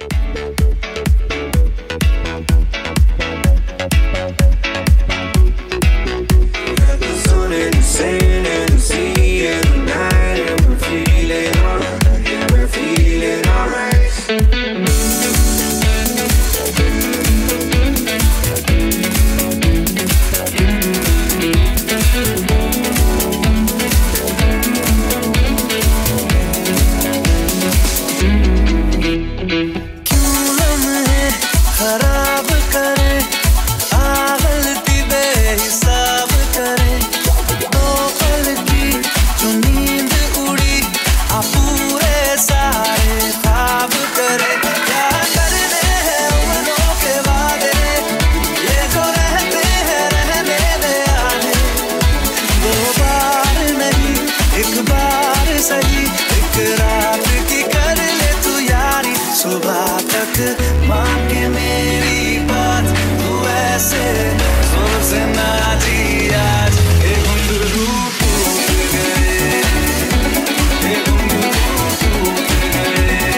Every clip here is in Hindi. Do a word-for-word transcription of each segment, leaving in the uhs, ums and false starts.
सुबह तक मान के मेरी बात, तू ऐसे सोचना जी आज ये घुंघरू टूट गए, ये घुंघरू टूट गए।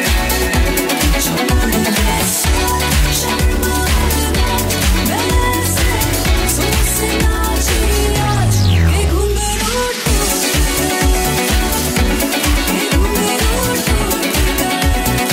सोचना जी आज ये घुंघरू टूट गए, ये घुंघरू टूट गए।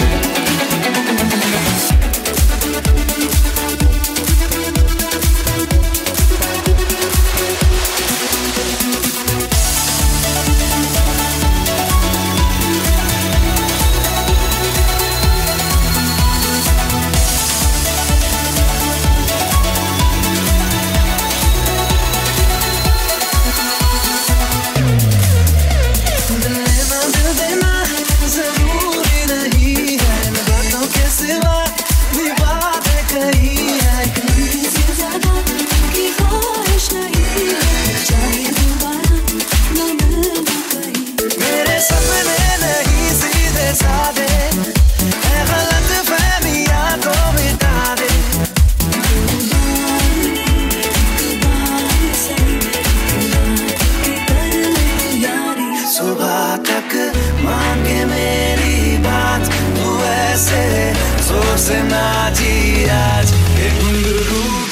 सुबह तक मान के मेरी बात, तू ऐसे सोचना जी आज ये घुंघरू